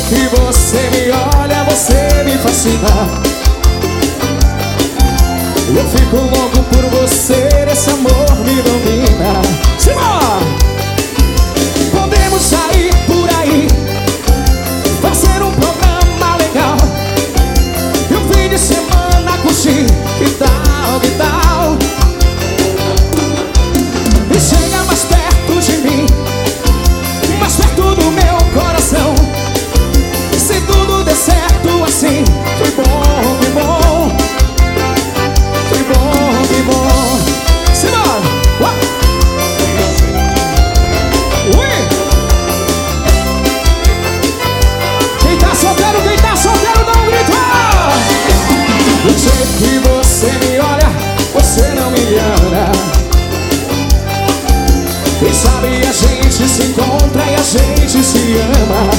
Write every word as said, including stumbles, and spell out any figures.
que você me olha, você me fascina. Eu fico louco por você, esse amor me domina. Simbora! Podemos sair por aí, fazer um programa legal, e um fim de semana curtir. Que tal, que tal? E chega mais perto de mim, mais perto do meu coração. Se tudo der certo assim, que bom, que bom, que bom, que bom. Simbora! Ui! Quem tá solteiro, quem tá solteiro, dá um grito! Do jeito que você me olha, você não me engana. Quem sabe a gente se encontra e a gente se ama.